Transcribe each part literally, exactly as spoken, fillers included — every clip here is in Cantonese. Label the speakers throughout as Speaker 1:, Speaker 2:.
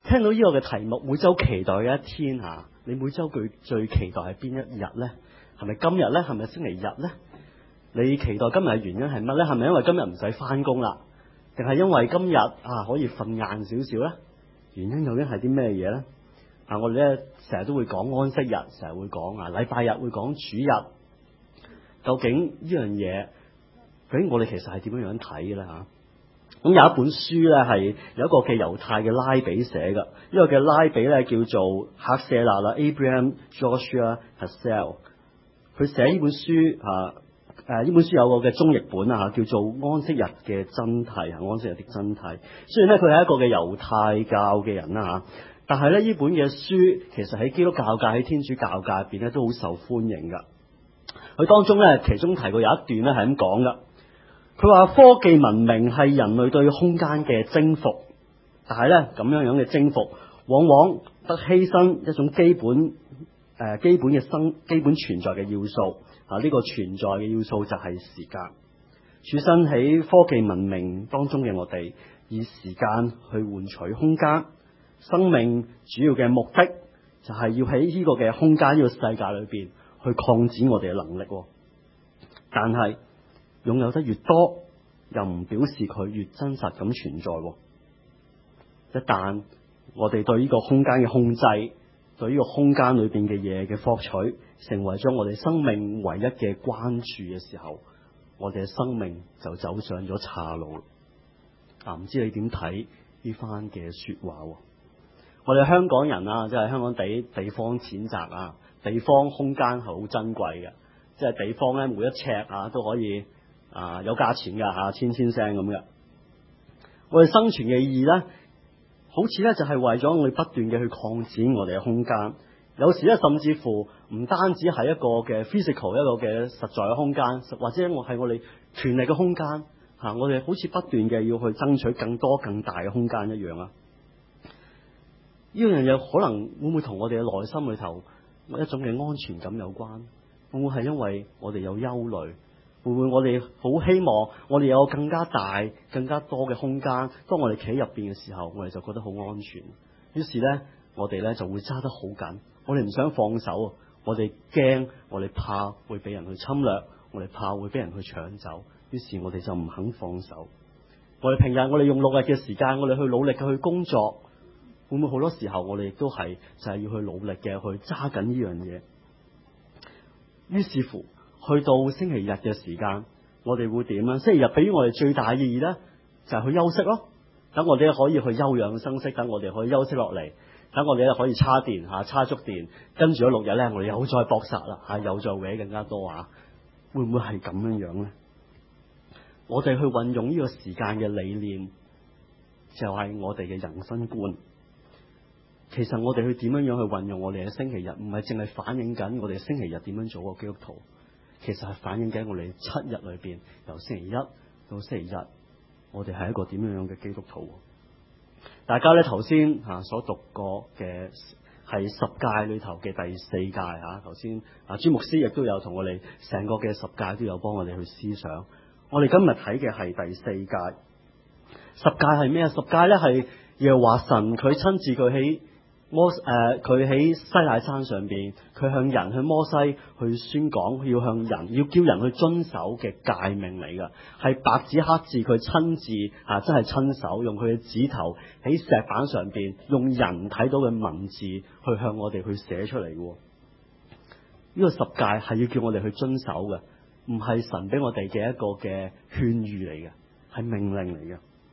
Speaker 1: 聽到呢個嘅題目，每週期待嘅一天嚇，你每週最最期待係邊一日咧？係咪今日咧？係咪星期日咧？你期待今日嘅原因係乜咧？係咪因為今日唔使翻工啦？定係因為今日啊可以瞓晏少少咧？原因究竟係啲咩嘢咧？啊，我哋咧成日都會講安息日，成日會講啊禮拜日會講主日。究竟呢樣嘢，究竟我哋其實係點樣樣睇嘅咧嚇？咁有一本書咧係有一個嘅猶太嘅拉比寫嘅，呢、這個嘅拉比咧叫做赫舍勒啦 ，Abraham Joshua Heschel。佢寫呢本書啊，誒呢本書有個嘅中譯本啊，叫做《安息日嘅真諦》啊，《安息日的真諦》。雖然咧佢係一個嘅猶太教嘅人啦嚇，但係咧呢本嘅書其實喺基督教界、喺天主教界入邊咧都好受歡迎㗎。佢當中咧其中提過有一段咧係咁講㗎。佢話科技文明係人類對空間嘅征服，但係咧咁樣樣嘅征服，往往得犧牲一種基本誒、呃、基本嘅生基本存在嘅要素啊！呢、這個存在嘅要素就係時間。處身喺科技文明當中嘅我哋，以時間去換取空間。生命主要嘅目的就係要喺呢個嘅空間呢、這個世界裏邊去擴展我哋嘅能力。但係擁有得越多，又唔表示佢越真實咁存在。一旦我哋對呢個空間嘅控制，對呢個空間裏邊嘅嘢嘅獲取，成為咗我哋生命唯一嘅關注嘅時候，我哋嘅生命就走上咗岔路。啊，唔知你點睇呢番嘅說話？我哋香港人啊，即係香港地地方淺窄啊，地方空間係好珍貴嘅，即係地方咧每一尺啊都可以。啊，有價錢噶吓，千千聲咁嘅。我哋生存嘅意義咧，好似咧就係為咗我哋不斷嘅去擴展我哋嘅空間。有時咧，甚至乎唔單止係一個嘅 physical 一個嘅實在嘅空間，或者我係我哋權力嘅空間吓。我哋好似不斷嘅要去爭取更多更大嘅空間一樣啊。呢樣嘢可能會唔會同我哋嘅內心裏頭一種嘅安全感有關？會唔會係因為我哋有憂慮？會唔會我哋好希望我哋有更加大、更加多嘅空間？當我哋企喺入邊嘅時候，我哋就覺得好安全。於是咧，我哋咧就會揸得好緊。我哋唔想放手，我哋驚，我哋怕會俾人去侵略，我哋怕會俾人去搶走。於是我哋就唔肯放手。我哋平日我哋用六日嘅時間，我哋去努力嘅去工作，會唔會好多時候我哋亦都係就係要去努力嘅去揸緊呢樣嘢？於是乎。去到星期日嘅時間，我哋會點啊？星期日俾於我哋最大嘅意義咧，就係去休息咯。等我哋可以去休養生息，等我哋可以休息落嚟，等我哋咧可以叉電吓，叉足電。跟住咗六日咧，我哋又再搏殺啦吓，又再搲更加多啊！會唔會係咁樣樣咧？我哋去運用呢個時間嘅理念，就係我哋嘅人生觀。其實我哋去點樣樣去運用我哋嘅星期日，唔係淨係反映緊我哋星期日點樣做個基督徒。其實係反映緊我哋七日裏邊，由星期一到星期日，我哋係一個點樣樣嘅基督徒。大家咧頭先吓所讀過嘅係十誡裏頭嘅第四誡吓，頭先啊朱牧師亦都有同我哋成個嘅十誡都有幫我哋去思想。我哋今日睇嘅係第四誡。十誡係咩啊？十誡咧係耶和華神佢親自佢喺。摩誒，佢喺西乃山上邊，佢向人向摩西去宣講，要向人要叫人去遵守嘅誡命嚟㗎，係白紙黑字，佢親自啊，真係親手用佢嘅指頭喺石板上邊，用人睇到嘅文字去向我哋去寫出嚟嘅。呢個十誡係要叫我哋去遵守嘅，唔係神俾我哋嘅一個嘅勸喻嚟嘅，係命令嚟嘅。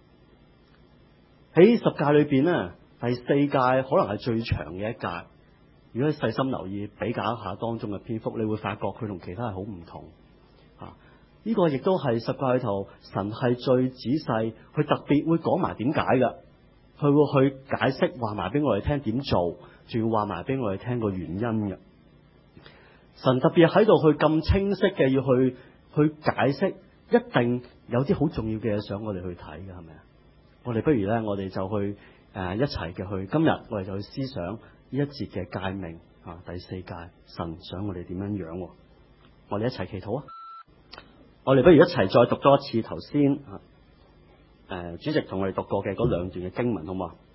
Speaker 1: 喺十誡裏邊咧。第四誡可能係最長嘅一誡，如果你細心留意比較一下當中嘅篇幅，你會發覺佢同其他係好唔同。啊，呢、這個亦都係十誡裏頭神係最仔細，佢特別會講埋點解嘅，佢會去解釋話埋俾我哋聽點做，仲要話埋俾我哋聽個原因嘅。神特別喺度去咁清晰嘅要去去解釋，一定有啲好重要嘅嘢想我哋去睇嘅，係咪啊？我哋不如咧，我哋就去。誒、呃，一齊嘅去，今日我哋就去思想呢一節嘅誡命啊，第四誡，神想我哋點樣樣、啊？我哋一齊祈禱啊！我哋不如一齊再讀多一次頭先誒，主席同我哋讀過嘅嗰兩段嘅經文，好嘛？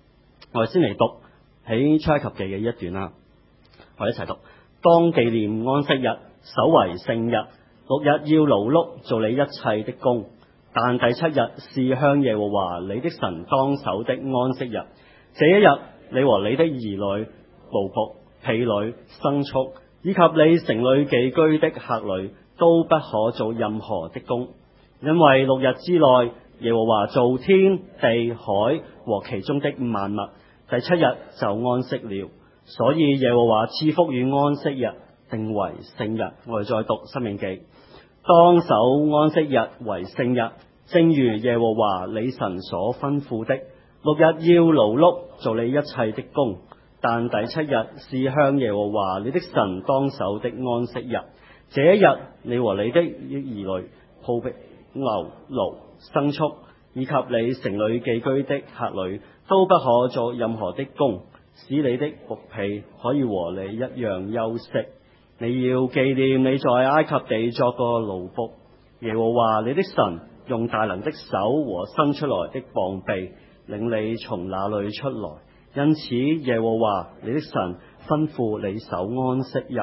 Speaker 1: 我哋先嚟讀喺出埃及記嘅一段啦，我哋一齊讀。當紀念安息日，守為聖日。六日要勞碌做你一切的工，但第七日是向耶和華你的神當守的安息日。這一日，你和你的兒女、奴僕、婢女、牲畜，以及你城裏寄居的客旅，都不可做任何的工，因為六日之內，耶和華造天地海和其中的萬物，第七日就安息了。所以耶和華賜福與安息日，定為聖日。我哋再讀申命記，當守安息日為聖日，正如耶和華你神所吩咐的。六日要勞碌做你一切的工，但第七日是向耶和華你的神當守的安息日。這一日，你和你的兒女、僕婢、牛、驢、牲畜，以及你城裏寄居的客旅，都不可做任何的工，使你的僕婢可以和你一樣休息。你要紀念你在埃及地作過奴僕，耶和華你的神用大能的手和伸出來的膀臂領你從那裏出來，因此耶和華你的神吩咐你守安息日。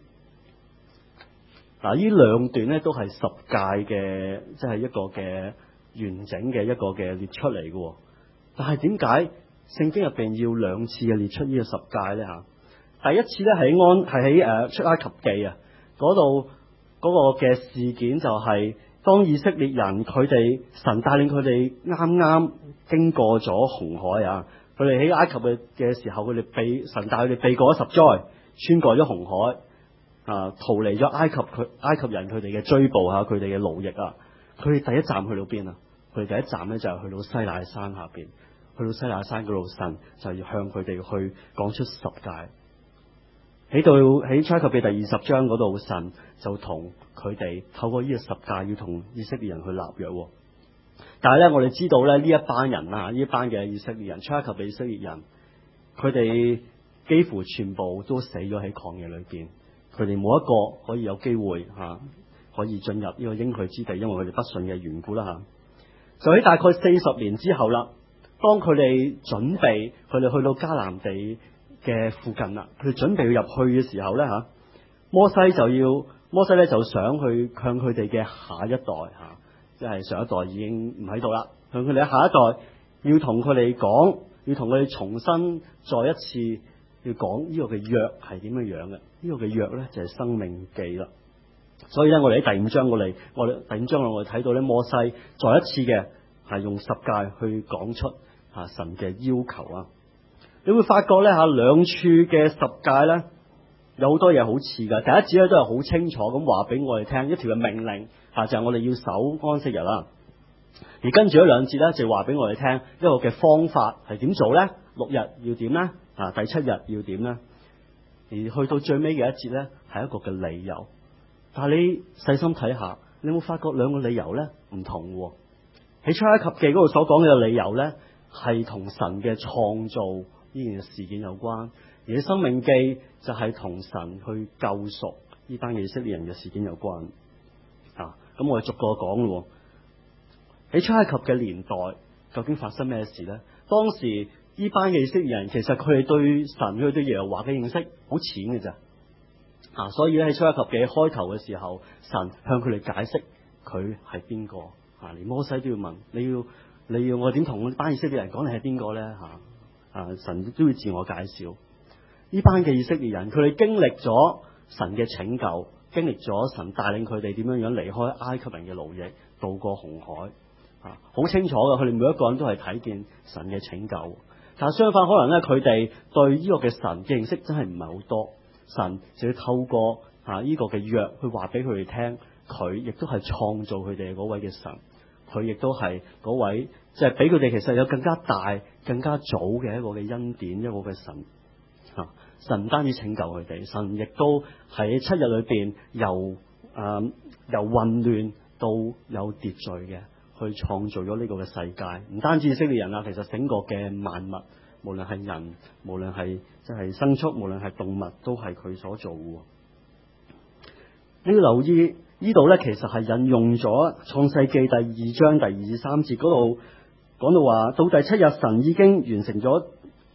Speaker 1: 嗱，呢兩段咧都係十誡嘅，即係一個嘅完整嘅一個嘅列出嚟嘅。但係點解聖經入邊要兩次嘅列出呢個十誡咧？吓，第一次咧喺安係喺誒出埃及記啊嗰度嗰個嘅事件就係、是、當以色列人佢哋神帶領佢哋啱啱經過咗紅海啊，佢哋喺埃及嘅嘅時候，佢哋避神帶佢哋避過咗十災，穿過咗紅海。啊！逃離咗埃及佢埃及人佢哋嘅追捕吓，佢哋嘅奴役啊！佢哋第一站去到邊啊？佢哋第一站咧就係去到西乃山下邊，去到西乃山嗰度，神就要向佢哋去講出十誡。喺到喺出埃及記第二十章嗰度，神就同佢哋透過呢個十誡要同以色列人去立約。但係咧，我哋知道咧呢一班人啊，呢一班嘅以色列人，出埃及嘅以色列人，佢哋幾乎全部都死咗喺曠野裏邊。佢哋冇一個可以有機會吓、啊，可以進入呢個應許之地，因為佢哋不信嘅緣故啦吓、啊。就喺大概四十年之後啦，當佢哋準備佢哋去到迦南地嘅附近啦，佢哋準備要入去嘅時候咧吓、啊，摩西就要摩西咧就想去向佢哋嘅下一代吓，即、啊、係、就是、上一代已經唔喺度啦，向佢哋嘅下一代要同佢哋講，要同佢哋重新再一次。要講呢個嘅約係點樣樣嘅？呢、這個嘅約咧就係、是、申命記啦。所以咧，我哋喺第五章我哋我哋第五章我哋睇到咧，摩西再一次嘅係用十誡去講出吓神嘅要求啊。你會發覺咧吓兩處嘅十誡咧有好多嘢好似噶。第一節咧都係好清楚咁話俾我哋聽一條嘅命令吓，就係、是、我哋要守安息日啦。而跟住一兩節咧就話俾我哋聽一個嘅方法係點做咧？六日要點咧？啊！第七日要點呢？而去到最尾嘅一節呢，係一個嘅理由。但係你細心睇下，你有冇發覺兩個理由呢唔同喎？喺出埃及記嗰度所講嘅理由呢，係同神嘅創造呢件事件有關；而喺申命記就係同神去救贖呢班以色列人嘅事件有關。啊！咁我哋逐個講咯。喺出埃及嘅年代，究竟發生咩事呢？當時呢班嘅以色列人，其實佢哋對神、佢哋對耶和華嘅認識好淺嘅咋啊！所以咧喺出埃及記開頭嘅時候，神向佢哋解釋佢係邊個啊，連摩西都要問，你要你要我點同呢班以色列人講你係邊個咧吓啊？神都要自我介紹。呢班嘅以色列人，佢哋經歷咗神嘅拯救，經歷咗神帶領佢哋點樣樣離開埃及人嘅奴役，渡過紅海啊，好清楚嘅。佢哋每一個人都係睇見神嘅拯救。但相反，可能咧佢哋對呢個嘅神嘅認識真係唔係好多，神就要透過啊呢個嘅約去話俾佢哋聽，佢亦都係創造佢哋嗰位嘅神，佢亦都係嗰位即係俾佢哋其實有更加大、更加早嘅一個嘅恩典，一個嘅神啊！神唔單止拯救佢哋，神亦都喺七日裏邊由啊由混亂到有秩序嘅。去創造咗呢個嘅世界，唔單止以色列人啊，其實整個嘅萬物，無論係人，無論係即係牲畜，無論係動物，都係佢所做嘅。你要留意呢度咧，其實係引用咗創世記第二章第二至三節嗰度講到話，到第七日神已經完成咗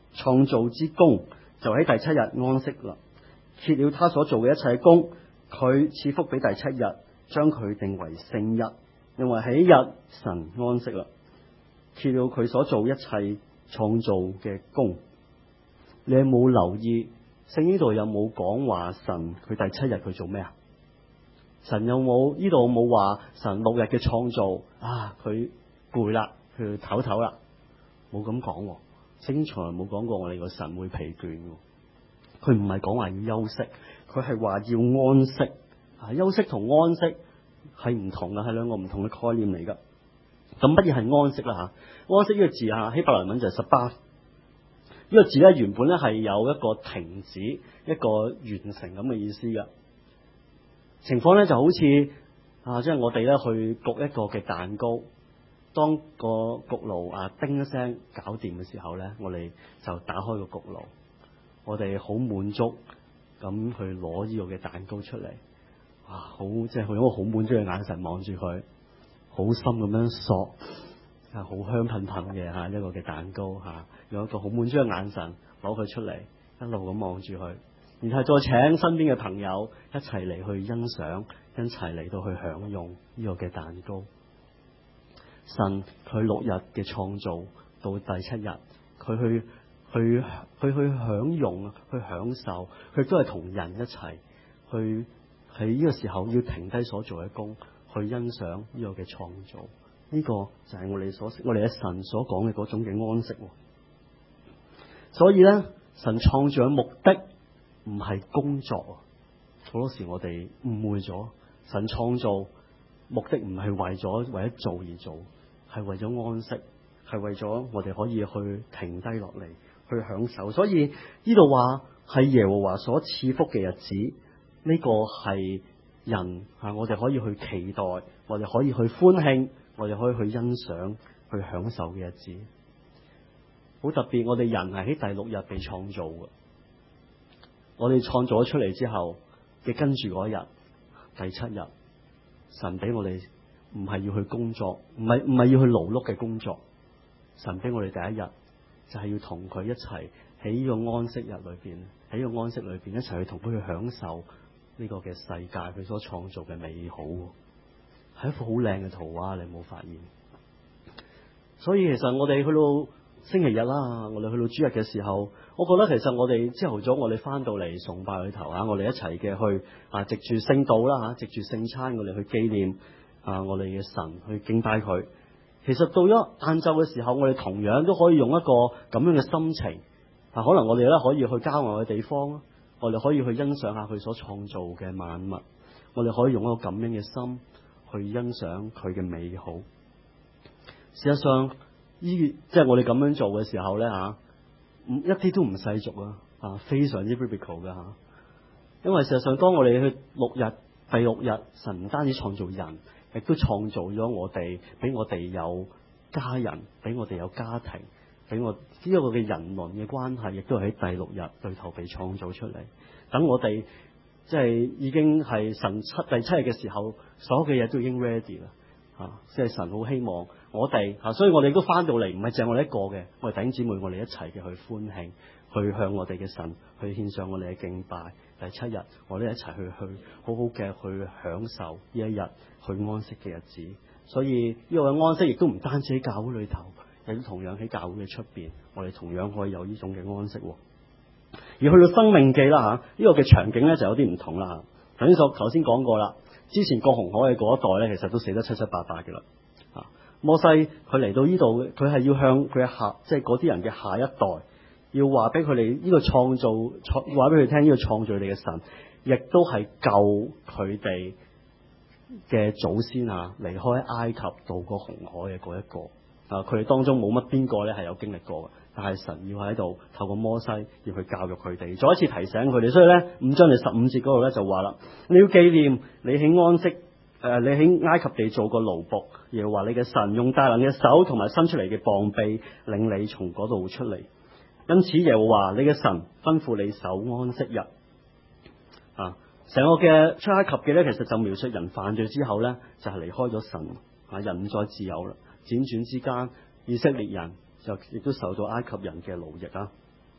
Speaker 1: 創造之功，就喺第七日安息啦。歇了他所做嘅一切工，佢賜福俾第七日，將佢定為聖日，因為喺一日神安息啦。歇了佢所做一切創造嘅工。你有冇留意聖經度有冇講話神佢第七日佢做咩啊？神有冇呢度冇話神六日嘅創造啊？佢攰啦，佢唞唞啦，冇咁講。聖經從來冇講過我哋個神會疲倦。佢唔係講話要休息，佢係話要安息。啊，休息同安息係唔同嘅，係兩個唔同嘅概念嚟噶。咁乜嘢係安息啦？吓，安息呢個字啊，希伯來文就係十八。呢個字咧原本咧係有一個停止、一個完成咁嘅意思嘅。情況咧就好似啊，即係我哋咧去焗一個嘅蛋糕，當個焗爐啊叮一聲搞掂嘅時候咧，我哋就打開個焗爐，我哋好滿足咁去攞呢個嘅蛋糕出嚟，哇！好即係用一個好滿足嘅眼神望住佢，好深咁樣索，啊，好香噴噴嘅吓一個嘅蛋糕吓，用一個好滿足嘅眼神攞佢出嚟，一路咁望住佢。然後再請身邊嘅朋友一齊嚟去欣賞，一齊嚟到去享用呢個嘅蛋糕。神佢六日嘅創造到第七日，佢去去去去享用，去享受，佢都係同人一齊去喺呢個時候要停低所做嘅工，去欣賞呢個嘅創造。呢、這個就係我哋所我哋嘅神所講嘅嗰種嘅安息。所以咧，神創造嘅目的唔係工作，好多時我哋誤會咗神創造目的唔係為咗為咗做而做，係為咗安息，係為咗我哋可以去停低落嚟去享受。所以呢度話係耶和華所賜福嘅日子，呢、這個係人啊，我哋可以去期待，我哋可以去歡慶，我哋可以去欣賞，去享受嘅日子。好特別，我哋人係喺第六日被創造嘅。我哋創造咗出嚟之後嘅跟住嗰一日，第七日，神俾我哋唔係要去工作，唔係唔係要去勞碌嘅工作。神俾我哋第一日就係要同佢一齊喺呢個安息日裏邊，喺呢個安息裏邊一齊去同佢去享受呢個嘅世界，佢所創造嘅美好，係一幅好靚嘅圖畫，你有冇發現？所以其實我哋去到星期日啦，我哋去到主日嘅時候，我覺得其實我哋朝頭早我哋翻到嚟崇拜裏頭啊，我哋一齊嘅去啊，藉住聖道啦吓，藉住聖餐，我哋去紀念啊我哋嘅神，去敬拜佢。其實到咗晏晝嘅時候，我哋同樣都可以用一個咁樣嘅心情啊，可能我哋咧可以去郊外嘅地方，我哋可以去欣賞下佢所創造嘅萬物，我哋可以用一個咁樣嘅心去欣賞佢嘅美好。事實上，依即係我哋咁樣做嘅時候咧吓，唔一啲都唔世俗啊，啊非常之 biblical 嘅吓。因為事實上，當我哋去六日第六日，神唔單止創造人，亦都創造咗我哋，俾我哋有家人，俾我哋有家庭，俾我呢一個嘅人倫嘅關係，亦都係喺第六日裏頭被創造出嚟。等我哋即係已經係神七第七日嘅時候，所有嘅嘢都已經 ready 啦。啊！即係神好希望我哋啊，所以我哋都翻到嚟，唔係淨係我哋一個嘅，我哋弟兄姊妹，我哋一齊嘅去歡慶，去向我哋嘅神去獻上我哋嘅敬拜。第七日，我哋一齊去去好好嘅去享受呢一日去安息嘅日子。所以呢個安息亦都唔單止喺教會裏頭，亦都同樣喺教會嘅出邊，我哋同樣可以有呢種嘅安息。而去到生命記啦吓，呢、這個嘅場景咧就有啲唔同啦吓。頭先所頭先講過啦。之前過紅海嘅嗰一代咧，其實都死得七七八八嘅啦。啊，摩西佢嚟到呢度，佢係要向佢下，即係嗰啲人嘅下一代，要話俾佢哋呢個創造，創話俾佢聽呢個創造你嘅神，亦都係救佢哋嘅祖先啊，離開埃及渡過紅海嘅嗰一個。啊，佢哋當中冇乜邊個咧係有經歷過嘅，但係神要喺度透過摩西要去教育佢哋，再一次提醒佢哋。所以咧，五章第十五節嗰度咧就話啦，你要紀念你喺安息誒、呃，你喺埃及地做過奴僕，耶和華你嘅神用大能嘅手同埋伸出嚟嘅膀臂領你從嗰度出嚟。因此耶和華你嘅神吩咐你守安息日。啊，成個嘅出埃及記咧，其實就描述人犯罪之後咧，就係、是、離開咗神，啊，人唔再自由啦。輾轉之間，以色列人就亦都受到埃及人嘅奴役啊！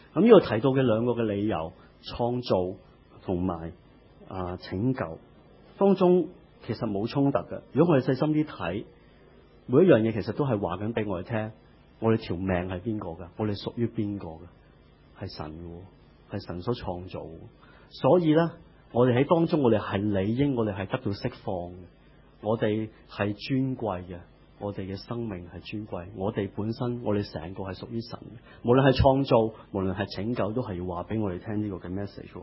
Speaker 1: 咁呢度提到嘅兩個嘅理由，創造同埋啊拯救當中其實冇衝突嘅。如果我哋細心啲睇，每一樣嘢其實都係話緊俾我哋聽，我哋條命係邊個噶？我哋屬於邊個噶？係神嘅，係神所創造。所以咧，我哋喺當中，我哋係理應，我哋係得到釋放嘅，我哋係尊貴嘅。我哋嘅生命係尊貴，我哋本身，我哋成個係屬於神嘅。無論係創造，無論係拯救，都係要話俾我哋聽呢個嘅 message。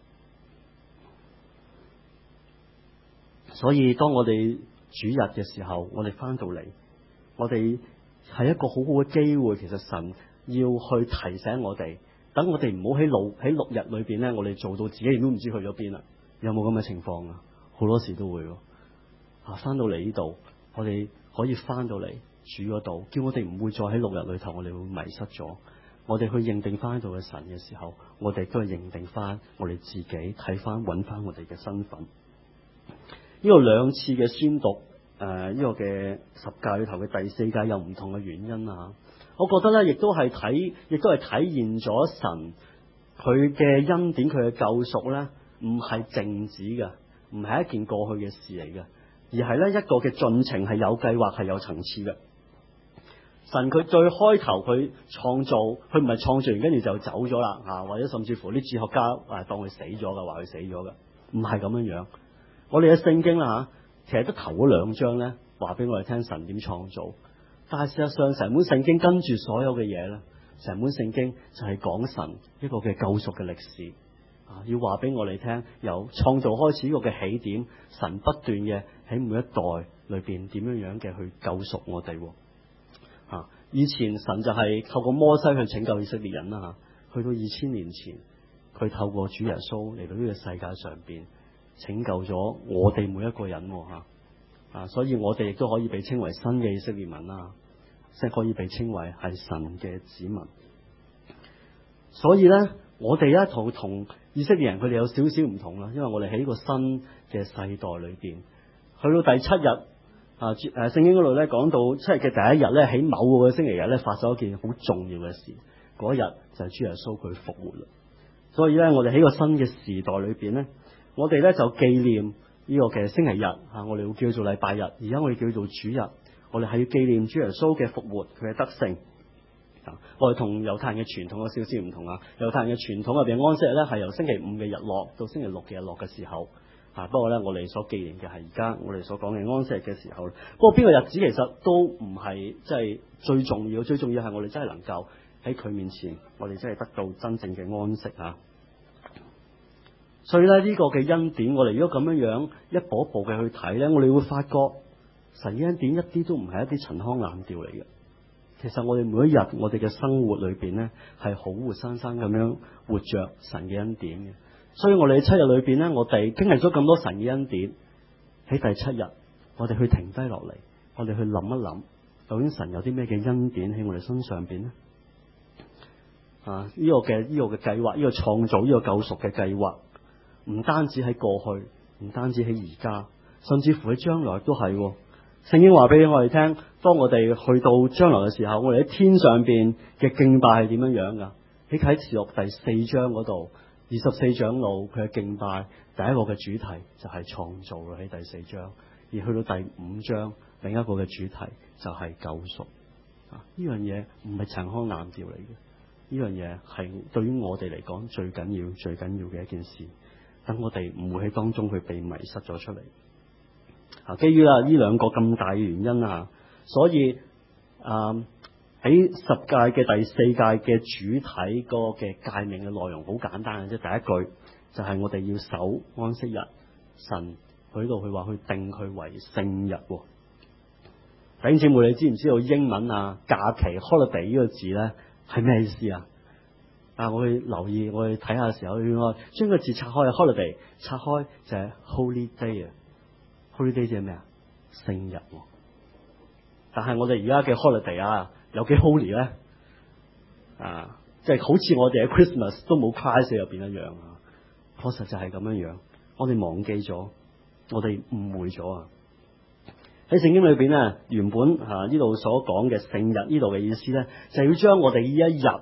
Speaker 1: 所以當我哋主日嘅時候，我哋翻到嚟，我哋係一個好好嘅機會。其實神要去提醒我哋，等我哋唔好喺六喺六日裏邊咧，我哋做到自己都唔知去咗邊啦。有冇咁嘅情況啊？好多時都會啊，翻到嚟呢度，我哋可以翻到嚟主嗰度，叫我哋唔會再喺六日裏頭，我哋會迷失咗。我哋去認定翻喺度嘅神嘅時候，我哋都係認定翻我哋自己，睇翻揾翻我哋嘅身份。呢個兩次嘅宣讀，誒、呃、呢、這個嘅十誡裏頭嘅第四誡有唔同嘅原因啊。我覺得咧，亦都係睇，亦都係體現咗神佢嘅恩典，佢嘅救贖咧，唔係靜止嘅，唔係一件過去嘅事嚟嘅。而係咧一個嘅進程，係有計劃，係有層次嘅。神佢最開頭佢創造，佢唔係創造完跟住就走咗啦，啊或者甚至乎啲哲學家啊當佢死咗嘅，話佢死咗嘅，唔係咁樣樣。我哋嘅聖經啦吓，其實都頭嗰兩章咧，話俾我哋聽神點創造。但係事實上成本聖經跟住所有嘅嘢咧，成本聖經就係講神一個嘅救贖嘅歷史。要話俾我哋聽，由創造開始呢個嘅起點，神不斷嘅喺每一代裏邊點樣樣嘅去救贖我哋。啊，以前神就係透過摩西去拯救以色列人啦，吓，去到二千年前，佢透過主耶穌嚟到呢個世界上邊拯救咗我哋每一個人，吓啊，所以我哋亦都可以被稱為新嘅以色列民啦，即係可以被稱為係神嘅子民。所以咧，我哋咧同同以色列人佢哋有少少唔同啦，因為我哋喺呢個新嘅世代裏邊，去到第七日啊，誒聖經嗰度咧講到七日嘅第一日咧，喺某個星期日咧發生一件好重要嘅事，嗰日就係主耶穌佢復活啦。所以咧，我哋喺個新嘅時代裏邊咧，我哋咧就紀念呢個嘅星期日啊，我哋會叫做禮拜日，而家我哋叫做主日，我哋係要紀念主耶穌嘅復活，佢嘅得勝。我哋同猶太人嘅傳統有少少唔同啊！猶太人嘅傳統入邊安息日咧係由星期五嘅日落到星期六嘅日落嘅時候啊。不過咧，我哋所紀念嘅係而家我哋所講嘅安息日嘅時候。不過邊個日子其實都唔係即係最重要，最重要係我哋真係能夠喺佢面前，我哋真係得到真正嘅安息啊！所以咧呢、這個嘅恩典，我哋如果咁樣樣一步一步嘅去睇咧，我哋會發覺神嘅恩典一啲都唔係一啲陳腔濫調嚟嘅。其實我哋每一日我哋嘅生活裏邊咧，係好活生生咁樣活着神嘅恩典嘅。所以我哋喺七日裏邊咧，我哋經歷咗咁多神嘅恩典，喺第七日我哋去停低落嚟，我哋去諗一諗，究竟神有啲咩嘅恩典喺我哋身上邊呢？啊，呢、這個嘅呢、這個嘅計劃，呢、這個創造呢、這個救贖嘅計劃，唔單止喺過去，唔單止喺而家，甚至乎喺將來都係。聖經話俾我哋聽，當我哋去到將來嘅時候，我哋喺天上邊嘅敬拜係點樣樣噶？喺啟示錄第四章嗰度，二十四長老佢嘅敬拜第一個嘅主題就係創造啦，喺第四章，而去到第五章另一個嘅主題就係救贖。啊，呢樣嘢唔係陳腔濫調嚟嘅，呢樣嘢係對於我哋嚟講最緊要、最緊要嘅一件事。等我哋唔會喺當中去被迷失咗出嚟。啊，基於啦呢兩個咁大嘅原因啊，所以啊喺十誡嘅第四誡嘅主體個嘅誡命嘅內容好簡單嘅啫。第一句就係我哋要守安息日，神喺度佢話去定佢為聖日。弟兄姊妹，你知唔知道英文啊假期 holiday 呢個字咧係咩意思啊？啊，我去留意，我去睇下嘅時候，原來將個字拆開 holiday 拆開就係 holy day 啊。holiday 即係咩啊？聖日。但係我哋而家嘅 holiday 啊，有幾 holy 咧？啊，即係好似我哋嘅 Christmas 都冇 Christ 入邊一樣啊。確實就係咁樣樣，我哋忘記咗，我哋誤會咗啊。喺聖經裏邊咧，原本啊呢度所講嘅聖日呢度嘅意思咧，就係要將我哋呢一日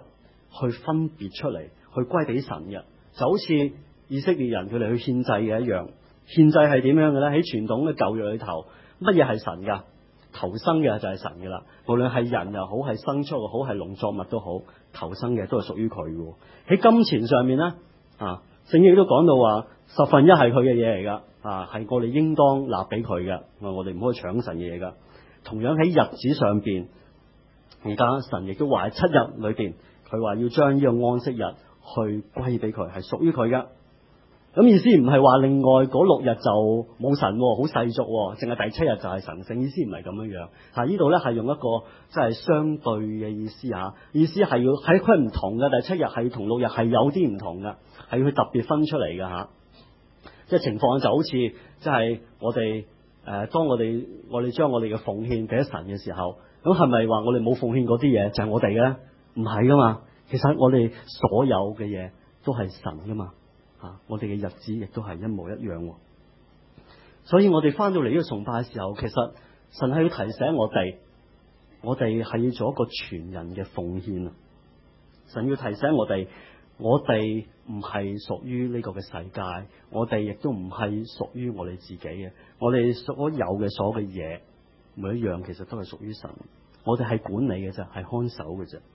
Speaker 1: 去分別出嚟，去歸俾神嘅，就好似以色列人佢哋去獻祭嘅一樣。獻祭係點樣嘅咧？喺傳統嘅舊約裏頭，乜嘢係神噶？頭生嘅就係神嘅啦。無論係人又好，係牲畜又好，係農作物都好，頭生嘅都係屬於佢嘅。喺金錢上面咧，啊，聖經都講到話十分一係佢嘅嘢嚟噶，啊，係我哋應當納俾佢嘅，我哋唔可以搶神嘅嘢噶。同樣喺日子上邊，而家神亦都話喺七日裏邊，佢話要將呢個安息日去歸俾佢，係屬於佢噶。咁意思唔係話另外嗰六日就冇神，好世俗，淨係第七日就係神聖。意思唔係咁樣樣。吓，呢度咧係用一個即係相對嘅意思吓，意思係要喺佢唔同嘅第七日係同六日係有啲唔同嘅，係要去特別分出嚟嘅吓。即係情況就好似即係我哋誒、呃，當我哋我哋將我哋嘅奉獻俾咗神嘅時候，咁係咪話我哋冇奉獻嗰啲嘢就係我哋嘅咧？唔係噶嘛，其實我哋所有嘅嘢都係神噶嘛。啊！我哋嘅日子亦都係一模一樣，所以我哋翻到嚟呢個崇拜嘅時候，其實神係要提醒我哋，我哋係要做一個全人嘅奉獻啊！神要提醒我哋，我哋唔係屬於呢個嘅世界，我哋亦都唔係屬於我哋自己嘅，我哋所有嘅所有嘅嘢，每一樣其實都係屬於神，我哋係管理嘅啫，係看守嘅啫。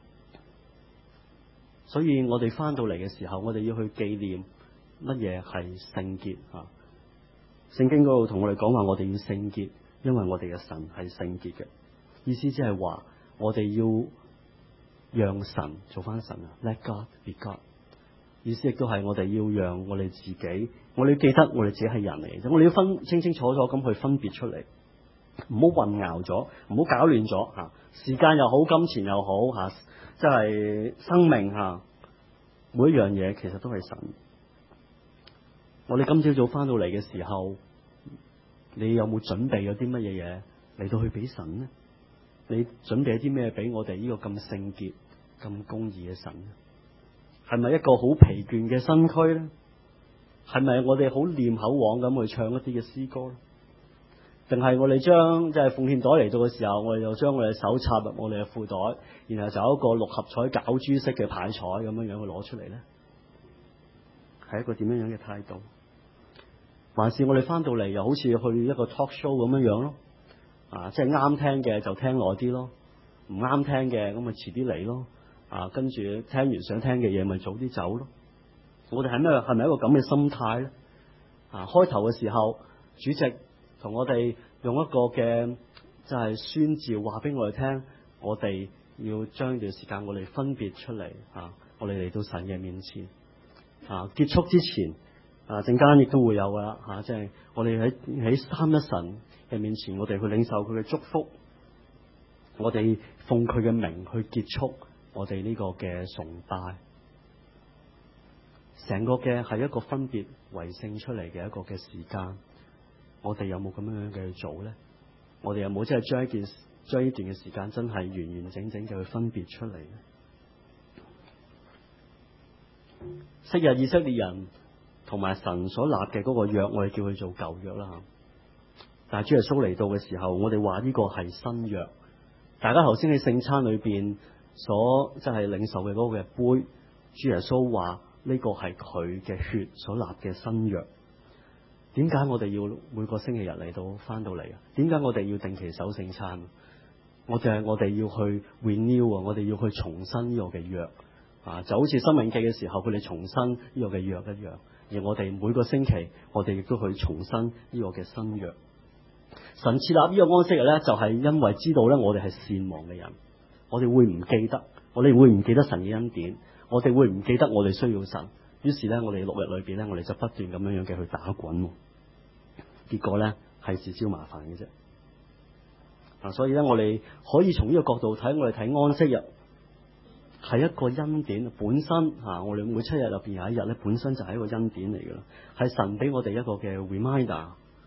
Speaker 1: 所以我哋翻到嚟嘅時候，我哋要去紀念乜嘢係聖潔啊！聖經嗰度同我哋講話，我哋要聖潔，因為我哋嘅神係聖潔嘅。意思即係話，我哋要讓神做翻神啊 ，Let God be God。意思亦都係我哋要讓我哋自己，我哋要記得我哋自己係人嚟嘅，我哋要分清清楚楚咁去分別出嚟，唔好混淆咗，唔好搞亂咗吓。時間又好，金錢又好吓。即係生命吓，每一樣嘢其實都係神。我哋今朝早翻到嚟嘅時候，你有冇準備咗啲乜嘢嘢嚟到去俾神呢？你準備咗啲咩俾我哋呢個咁聖潔、咁公義嘅神呢？係咪一個好疲倦嘅身軀呢？係咪我哋好念口簧咁去唱一啲嘅詩歌呢？定係我哋將即係奉獻袋嚟到嘅時候，我哋就將我哋手插入我哋嘅褲袋，然後就有一個六合彩攪珠式嘅牌彩咁樣樣去攞出嚟咧？係一個點樣樣嘅態度？還是我哋翻到嚟又好似去一個 talk show 咁樣樣咯？啊，即係啱聽嘅就聽耐啲咯，唔啱聽嘅咁咪遲啲嚟咯。啊，跟住聽完想聽嘅嘢咪早啲走咯。我哋係咩？係咪一個咁嘅心態咧？啊，開頭嘅時候，主席同我哋用一個嘅就係宣召，話俾我哋聽，我哋要將呢段時間我哋分別出嚟啊！我哋嚟到神嘅面前啊！結束之前啊，陣間亦都會有噶啦吓，即係我哋喺喺三一神嘅面前，我哋去領受佢嘅祝福，我哋奉佢嘅名去結束我哋呢個嘅崇拜，成個嘅係一個分別為聖出嚟嘅一個嘅時間。我哋有冇咁樣樣嘅去做咧？我哋有冇真係將一件將呢段嘅時間真係完完整整嘅去分別出嚟咧？昔日以色列人同埋神所立嘅嗰個約，我哋叫佢做舊約啦吓。但係主耶穌嚟到嘅時候，我哋話呢個係新約。大家頭先喺聖餐裏邊所即係領受嘅嗰個嘅杯，主耶穌話呢個係佢嘅血所立嘅新約。點解我哋要每個星期日嚟到翻到嚟啊？點解我哋要定期守聖餐？我就係我哋要去 renew 啊，我哋要去重新呢個嘅約啊，就好似申命記嘅時候佢哋重新呢個嘅約一樣。而我哋每個星期，我哋亦都去重新呢個嘅新約。神設立呢個安息日咧，就係因為知道咧，我哋係善忘嘅人，我哋會唔記得，我哋會唔記得神嘅恩典，我哋會唔記得我哋需要神。於是咧，我哋六日裏邊咧，我哋就不斷咁樣樣嘅去打滾，結果咧係事招麻煩嘅啫。啊，所以咧，我哋可以從呢個角度睇，我哋睇安息日係一個恩典本身吓。我哋每七日入邊有一日咧，本身就係一個恩典嚟噶啦，係神俾我哋一個嘅 reminder。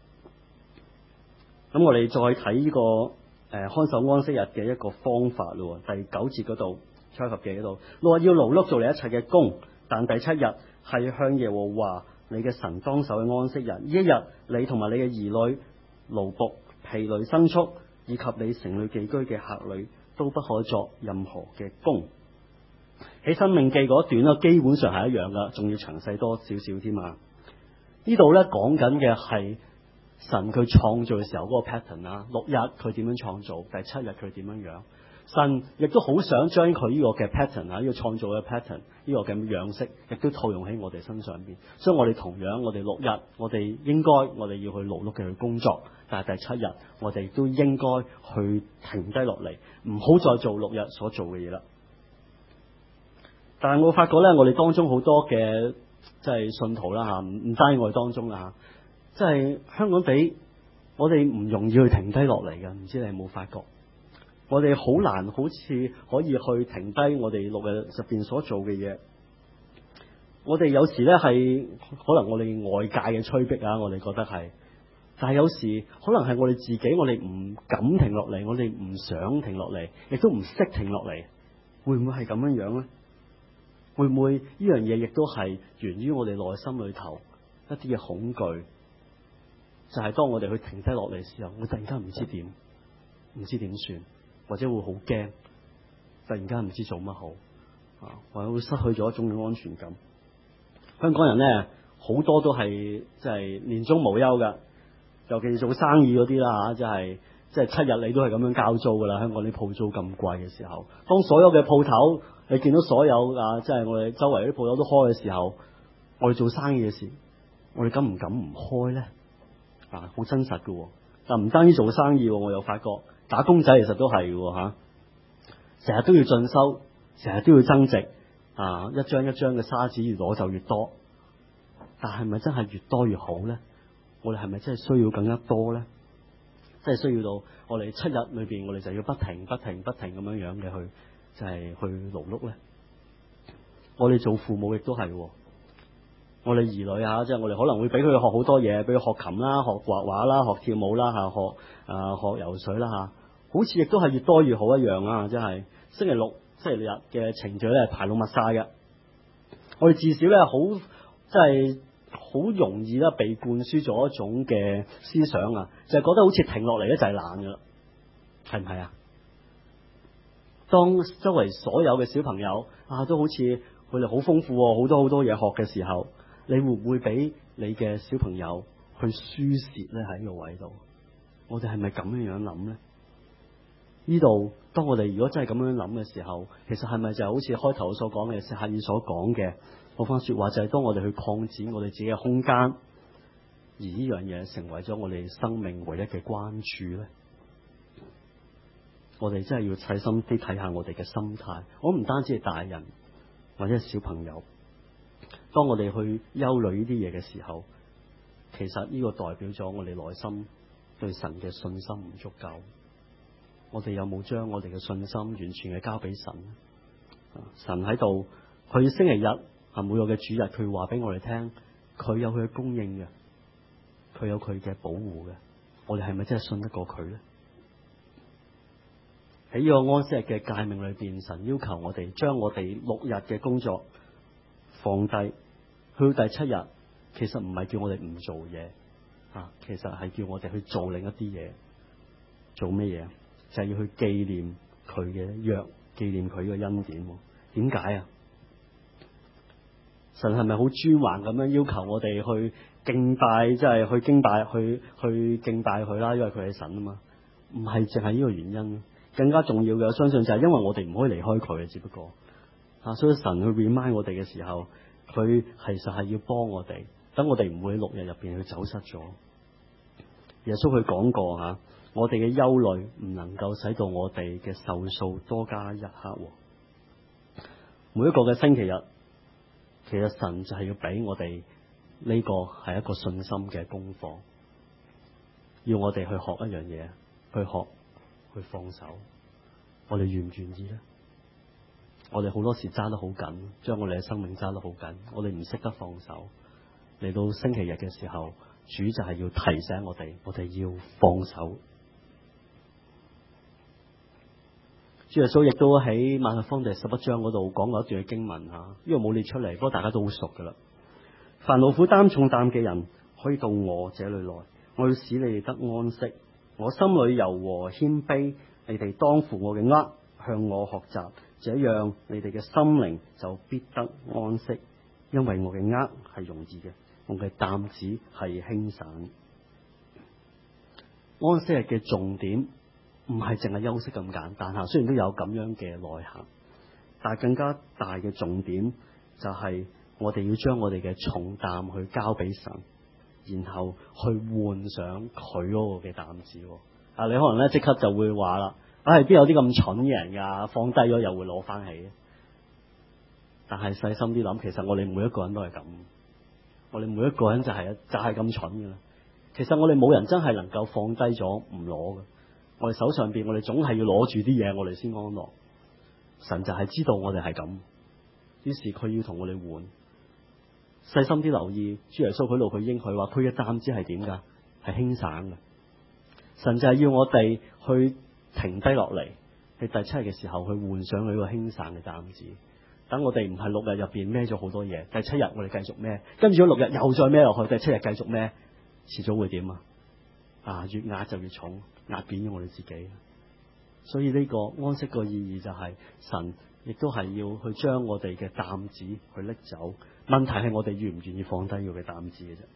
Speaker 1: 咁我哋再睇呢、這個誒、呃、看守安息日嘅一個方法咯。第九節嗰度，出埃及記嗰度，六日要勞碌做你一切嘅工。但第七日係向耶和華你嘅神當守嘅安息日，呢一日你同埋你嘅兒女、奴僕、婢女、牲畜，以及你城裏寄居嘅客旅，都不可作任何嘅工。 喺《申命記》嗰段咧，基本上係一樣噶，仲要詳細多少少添啊！呢度咧講緊嘅係神佢創造嘅時候嗰個 pattern 啊，六日佢點樣創造，第七日佢點樣樣。神亦都好想將佢呢個嘅 pattern 啊，呢個創造嘅 pattern 呢個嘅樣式，亦都套用喺我哋身上邊。所以我哋同樣，我哋六日，我哋應該我哋要去勞碌嘅去工作，但係第七日我哋都應該去停低落嚟，唔好再做六日所做嘅嘢啦。但係我發覺咧，我哋當中好多嘅即係信徒啦吓，唔唔單止我哋當中啦吓，即係香港地，我哋唔容易去停低落嚟嘅，唔知你有冇發覺？我哋好難好似可以去停低我哋六日入邊所做嘅嘢。我哋有時咧係可能我哋外界嘅催逼啊，我哋覺得係，但係有時可能係我哋自己，我哋唔敢停落嚟，我哋唔想停落嚟，亦都唔識停落嚟，會唔會係咁樣樣咧？會唔會呢樣嘢亦都係源於我哋內心裏頭一啲嘅恐懼？就係當我哋去停低落嚟嘅時候，我突然間唔知點，唔知點算，或者會好驚，突然間唔知做乜好啊，或者會失去咗一種嘅安全感。香港人咧好多都係即係年終無休噶，尤其是做生意嗰啲啦吓，即係即係七日你都係咁樣交租噶啦。香港啲鋪租咁貴嘅時候，當所有嘅鋪頭你見到所有啊，即係我哋周圍啲鋪頭都開嘅時候，我哋做生意嘅時，我哋敢唔敢唔開咧？啊，好真實噶。但唔單止做生意，我又發覺打工仔其實都係嘅吓，成日都要進修，成日都要增值啊！一張一張嘅沙紙越攞就越多，但係咪真係越多越好咧？我哋係咪真係需要更加多咧？真係需要到我哋七日裏邊，我哋就要不停、不停、不停咁樣樣嘅去，就係去勞碌咧。我哋做父母亦都係，我哋兒女啊，即係我哋可能會俾佢學好多嘢，俾佢學琴啦、學畫畫啦、學跳舞啦吓、學啊學游水啦吓，好似亦都係越多越好一樣啊！即係星期六、星期日嘅程序咧排到密晒嘅，我哋至少咧好即係。好容易咧被灌輸咗一種嘅思想啊，就係覺得好似停落嚟咧就係懶噶啦，係唔係啊？當周圍所有嘅小朋友啊都好似佢哋好豐富，好多好多嘢學嘅時候，你會唔會俾你嘅小朋友去輸蝕咧？喺呢個位度，我哋係咪咁樣樣諗咧？呢度當我哋如果真係咁樣諗嘅時候，其實係咪就好似開頭所講嘅撒母耳所講嘅嗰番說話，就係當我哋去擴展我哋自己嘅空間，而呢樣嘢成為咗我哋生命唯一嘅關注咧？我哋真係要細心啲睇下我哋嘅心態。我唔單止係大人或者係小朋友，當我哋去憂慮呢啲嘢嘅時候，其實呢個代表咗我哋內心對神嘅信心唔足夠。我哋有冇將我哋嘅信心完全嘅交俾神？神喺度，佢星期日啊，每個嘅主日，佢話俾我哋聽，佢有佢嘅供應嘅，佢有佢嘅保護嘅。我哋係咪真係信得過佢咧？喺呢個安息日嘅誡命裏邊，神要求我哋將我哋六日嘅工作放低，去到第七日，其實唔係叫我哋唔做嘢啊，其實係叫我哋去做另一啲嘢。做咩嘢？就係要去紀念佢嘅約，紀念佢嘅恩典。點解啊？神係咪好專橫咁樣要求我哋去敬拜，即係去敬拜，去去敬拜佢啦？因為佢係神啊嘛，唔係淨係呢個原因。更加重要嘅，我相信就係因為我哋唔可以離開佢嘅，只不過啊，所以神去 remind 我哋嘅時候，佢其實係要幫我哋，等我哋唔會喺六日入邊去走失咗。耶穌佢講過吓，我哋嘅憂慮唔能夠使到我哋嘅壽數多加一刻。每一個嘅星期日，其實神就係要俾我哋呢個係一個信心嘅功課，要我哋去學一樣嘢，去學去放手。我哋願唔願意咧？我哋好多時揸得好緊，將我哋嘅生命揸得好緊，我哋唔識得放手。嚟到星期日嘅時候，主就係要提醒我哋，我哋要放手。主耶穌亦都喺馬太福音第十一章嗰度講過一段嘅經文吓，呢個冇列出嚟，不過大家都好熟噶啦。凡勞苦擔重擔嘅人，可以到我這裏來，我要使你哋得安息。我心裏柔和謙卑，你哋當負我嘅軛，向我學習， 這樣你哋嘅心靈就必得安息，因為我嘅軛係容易嘅，我嘅擔子係輕省。安息日嘅重點唔係淨係休息咁簡單吓，雖然都有咁樣嘅內涵，但係更加大嘅重點就係我哋要將我哋嘅重擔去交俾神，然後去換上佢嗰個嘅擔子。啊，你可能咧即刻就會話啦，唉、哎，邊有啲咁蠢嘅人噶，放低咗又會攞翻起。但係細心啲諗，其實我哋每一個人都係咁，我哋每一個人就係、是、就係、是、咁蠢噶啦。其實我哋冇人真係能夠放低咗唔攞嘅，我哋手上邊我哋總係要攞住啲嘢，我哋先安樂。神就係知道我哋係咁，於是佢要同我哋換。細心啲留意，主耶穌佢度佢應許話，佢嘅擔子係點噶？係輕省嘅。神就係要我哋去停低落嚟，喺第七日嘅時候去換上佢個輕省嘅擔子。等我哋唔係六日入邊孭咗好多嘢，第七日我哋繼續孭，跟住咗六日又再孭落去，第七日繼續孭，遲早會點啊？啊，越壓就越重，壓扁咗我哋自己。所以呢個安息個意義就係、是、神亦都係要去將我哋嘅擔子去拎走。問題係我哋願唔願意放低佢嘅擔子嘅啫。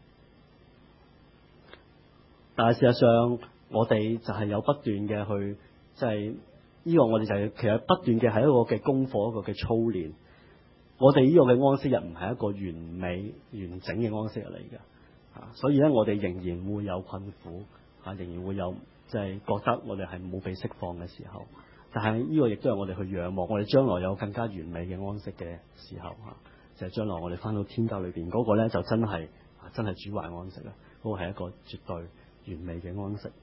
Speaker 1: 但係事實上，我哋就係有不斷嘅去，即係呢個我哋就係、是、其實不斷嘅係一個嘅功課，一個嘅操練。我哋呢個嘅安息日唔係一個完美完整嘅安息日嚟嘅，啊，所以咧我哋仍然會有困苦，啊，仍然會有即係、就是、覺得我哋係冇被釋放嘅時候。但係呢個亦都係我哋去仰望，我哋將來有更加完美嘅安息嘅時候，啊，就係、是、將來我哋翻到天家裏邊嗰個咧，就真係真係主懷安息啦，嗰、那個係一個絕對完美嘅安息。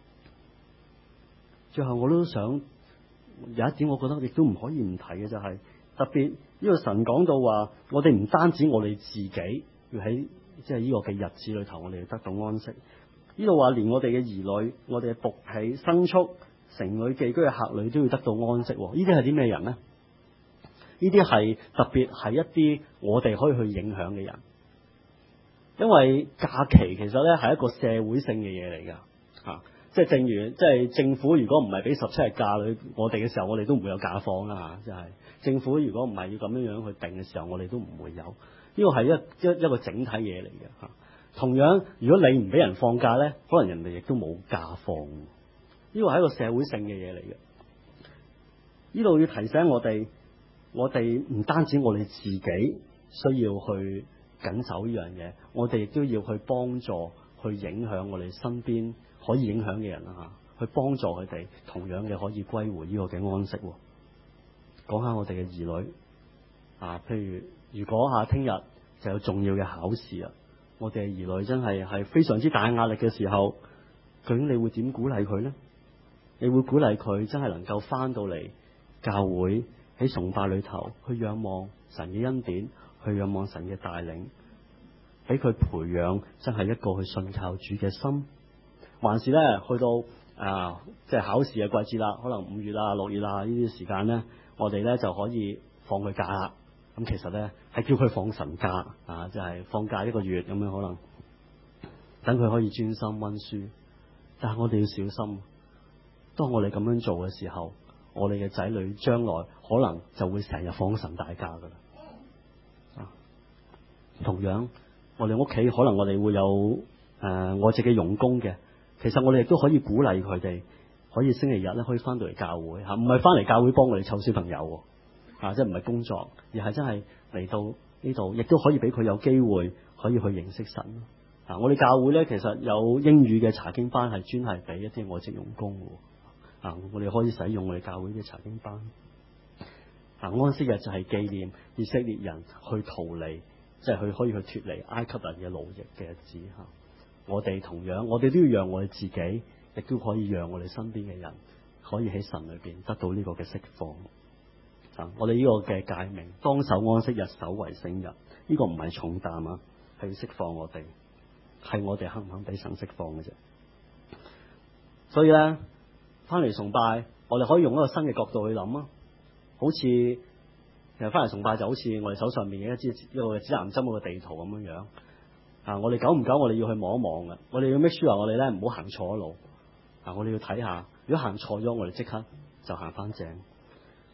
Speaker 1: 最後我都想有一點，我覺得亦都唔可以唔提嘅就係、是、特別呢個神講到話，我哋唔單止我哋自己要喺即係呢個嘅日子裏頭，我哋得到安息。呢度話連我哋嘅兒女、我哋嘅僕婢、牲畜、城裏寄居嘅客旅都要得到安息。呢啲係啲咩人呢？呢啲係特別係一啲我哋可以去影響嘅人，因為假期其實咧係一個社會性嘅嘢嚟噶吓。即係正如，即係政府如果唔係俾十七日假女我哋嘅時候，我哋都唔會有假放啦吓。即係政府如果唔係要咁樣樣去定嘅時候，我哋都唔會有。呢個係一一一個整體嘢嚟嘅吓。同樣，如果你唔俾人放假咧，可能人哋亦都冇假放。呢個係一個社會性嘅嘢嚟嘅。呢度要提醒我哋，我哋唔單止我哋自己需要去緊守呢樣嘢，我哋亦都要去幫助、去影響我哋身邊可以影響嘅人啊，去幫助佢哋同樣嘅可以歸回呢個嘅安息。講下我哋嘅兒女啊，譬如如果下聽日就有重要嘅考試啊，我哋嘅兒女真係係非常之大壓力嘅時候，究竟你會點鼓勵佢呢？你會鼓勵佢真係能夠翻到嚟教會喺崇拜裏頭去仰望神嘅恩典，去仰望神嘅帶領，俾佢培養真係一個去信靠主嘅心。還是咧去到啊，即係考試嘅季節啦，可能五月啊、六月啊呢啲時間咧，我哋咧就可以放佢假啦。咁其實咧係叫佢放神假啊，即係放假一個月咁樣，可能等佢可以專心溫書。但係我哋要小心，當我哋咁樣做嘅時候，我哋嘅仔女將來可能就會成日放神大假噶啦。啊，同樣我哋屋企可能我哋會有誒、呃、我自己傭工嘅。其實我哋亦都可以鼓勵佢哋，可以星期日咧可以翻到嚟教會吓，唔係翻嚟教會幫我哋湊小朋友，啊，即係唔係工作，而係真係嚟到呢度，亦都可以俾佢有機會可以去認識神。啊，我哋教會咧其實有英語嘅查經班，係專係俾一啲外籍傭工嘅，啊，我哋可以使用我哋教會嘅查經班。啊，安息日就係紀念以色列人去逃離，即係去可以去脫離埃及人嘅奴役嘅日子吓。我哋同樣，我哋都要讓我哋自己，亦都可以讓我哋身邊嘅人，可以喺神裏邊得到呢個嘅釋放。啊，我哋呢個嘅誡命，當守安息日，守為聖日，呢個唔係重擔啊，係要釋放我哋，係我哋肯唔肯俾神釋放嘅啫。所以咧，翻嚟崇拜，我哋可以用一個新嘅角度去諗啊。好似其實翻嚟崇拜就好似我哋手上面嘅一支一個指南針嗰個地圖咁樣樣。啊！我哋久唔久，我哋要去望一望嘅，我哋要 make sure 我哋咧唔好行錯路。啊！我哋要睇下，如果行錯咗，我哋即刻就行翻正。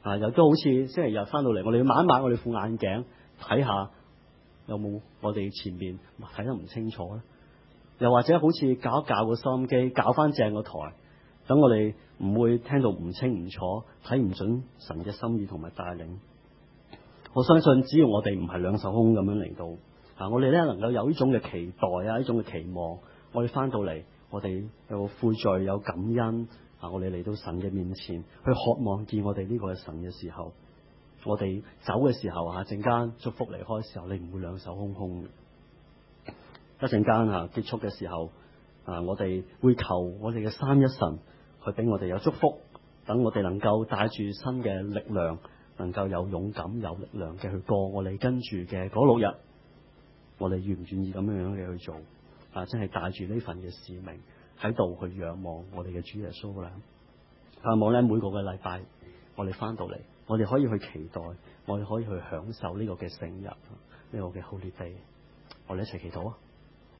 Speaker 1: 啊，又都好似星期日翻到嚟，我哋要抹一抹我哋副眼鏡，睇下有冇我哋前面睇得唔清楚咧。又或者好似校一校個收音機，校翻正個台，等我哋唔會聽到唔清唔楚，睇唔準神嘅心意同埋帶領。我相信只要我哋唔係兩手空咁樣嚟到，啊，我哋咧能夠有呢種嘅期待啊，呢種嘅期望，我哋翻到嚟，我哋有悔罪，有感恩啊，我哋嚟到神嘅面前，去渴望見我哋呢個係神嘅時候，我哋走嘅時候啊，陣間祝福離開嘅時候，你唔會兩手空空嘅。一陣間啊結束嘅時候啊，我哋會求我哋嘅三一神去俾我哋有祝福，等我哋能夠帶住新嘅力量，能夠有勇敢有力量嘅去過我哋跟住嘅嗰六日。我哋願唔願意咁樣樣嘅去做啊？真係帶住呢份嘅使命喺度去仰望我哋嘅主耶穌啦。盼望咧每個嘅禮拜我哋翻到嚟，我哋可以去期待，我哋可以去享受呢個嘅聖日，呢個嘅 Holy Day。我哋一齊祈禱啊！